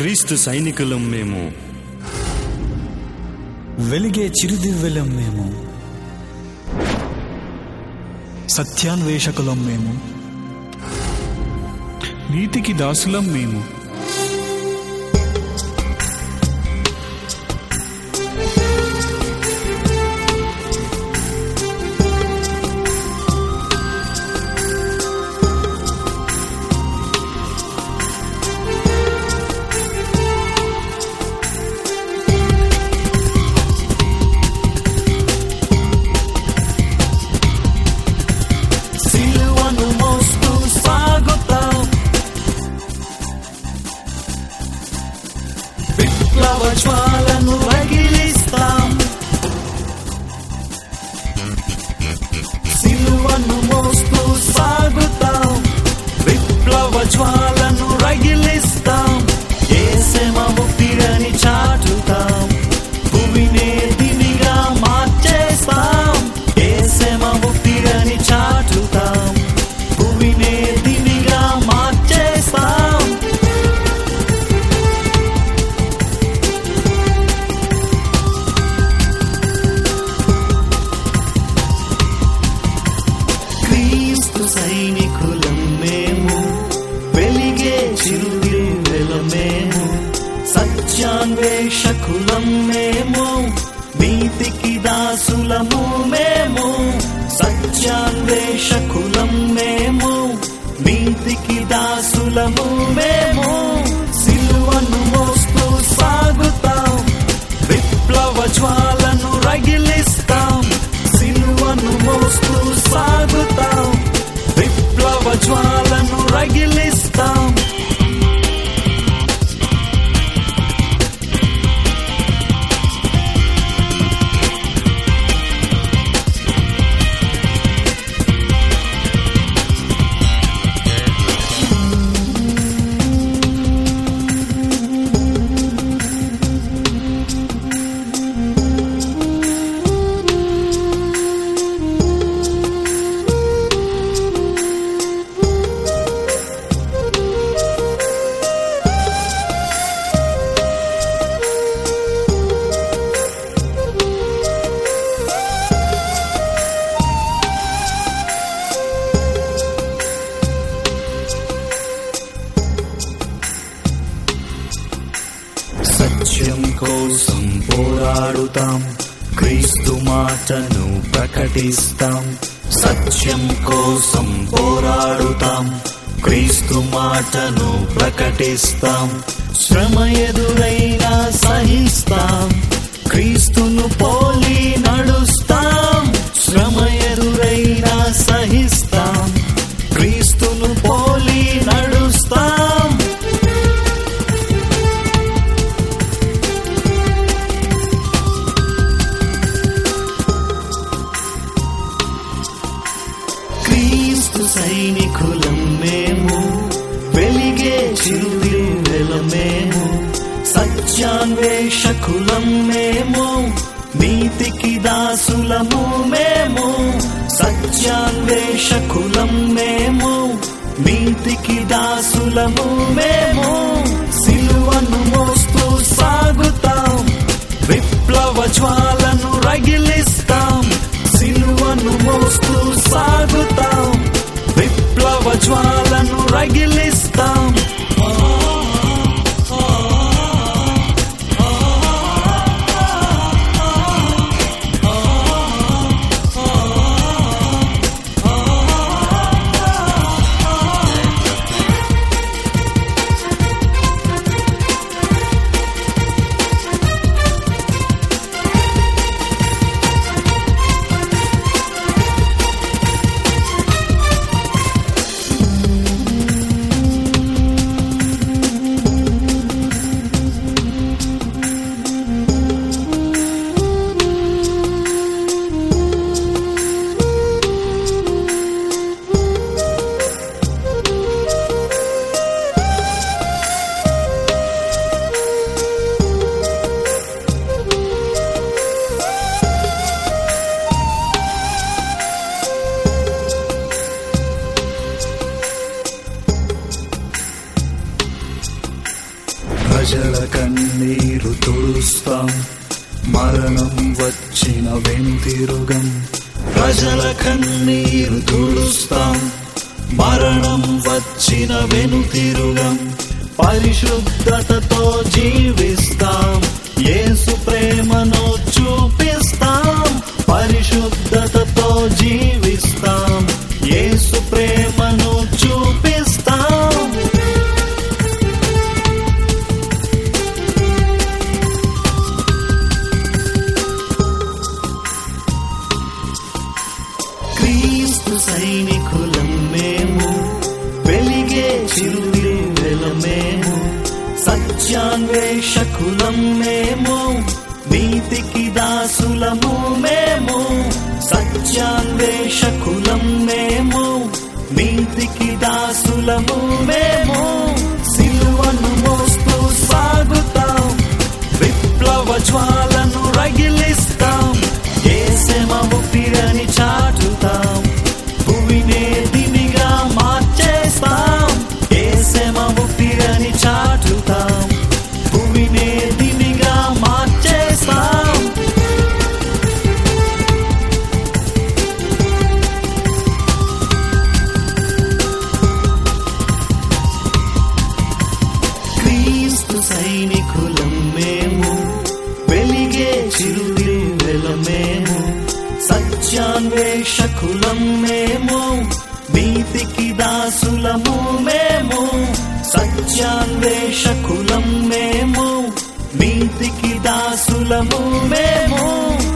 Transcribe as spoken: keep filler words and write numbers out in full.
క్రీస్తు సైనికులం మేము, వెలిగే చిరుదివ్వెలం మేము, సత్యాన్వేషకులం మేము, నీతికి దాసులం మేము. జ్వాలను రగిలిస్తాం, సిలువను మోస్తూ సాగుతాం, విప్లవ జ్వాలను రగిలిస్తాం, యేసమ ముక్తిని చాటుతాం, భూమినే దివిగా మార్చేస్తాం, యేసమ ముక్తిని చాటుతాం, భూమినే దివిగా మార్చేస్తాం. సైనికులం మేము, వెలిగే చిరుదివ్వెలం మేము, సత్యాన్వేషకులం మేము, నీతికి దాసులము మేము, సత్యాన్వేషకులం మేము, నీతికి దాసులము మేము, సిలువను మోస్తూ సాగుతాం, విప్లవ జ్వాలను రగిలిస్తాం, సిలువను మోస్తూ సాగుతాం, విప్లవ జ్వాలను రగిలిస్తాం. సత్యం కోసం పోరాడుతాం, క్రీస్తు మాటను ప్రకటిస్తాం, సత్యం కోసం పోరాడుతాం, క్రీస్తు మాటను ప్రకటిస్తాం, శ్రమ ఎదురైనా సహిస్తాం, క్రీస్తును పోలి నడుస్తాం, శ్రమ ఎదురైనా సహిస్తాం, క్రీస్తును పోలి నడుస్తాం. సైనికులం మేము, వెలిగే చిరుదివ్వెలం మేము, సత్యాన్వేషకులం మేము, నీతికి దాసులము మేము, సత్యాన్వేషకులం మేము, నీతికి దాసులము మేము, సిలువను మోస్తూ సాగుతాం, విప్లవ జ్వాలను రగిలిస్తాం, సిలువను మోస్తూ సాగుతాం, విప్లవ జ్వాలను రగిలిస్తాం. మరణం వచ్చిన వెనుతిరుగం, ప్రజల కన్నీరు తుడుస్తాం. మరణం వచ్చిన వెనుతిరుగం, పరిశుద్ధతతో జీవిస్తాం. యేసు ప్రేమను చూపిస్తాం, పరిశుద్ధతతో జీవిస్తాం. యేసు ప్రేమను చూపిస్తాం. క్రీస్తు సైనికులం మేము, వెలిగే చిరుదివ్వెలం మేము. సత్యాన్వేషకులం మేము, నీతికి దాసులము మేము. సత్యాన్వేషకులం మేము, నీతికి దాసులము మేము. సిలువను మోస్తూ సాగుతాం, విప్లవ జ్వాలను రగిలిస్తాం. యేసే మా ఊపిరని చాటుతాం, భూమినే దినిగా మార్చేస్తాం. యేసే మా ఊపిరని చాటుతాం, భూమినే దినిగా మార్చేస్తాం. క్రీస్తు సైనికులం మేము, వెలిగే చిరుదివ్వెలం మేము. సత్యాన్వేషకులం మేము, నీతికి దాసులము మేము. సత్యాన్వేషకులం మేము, నీతికి దాసులము మేము.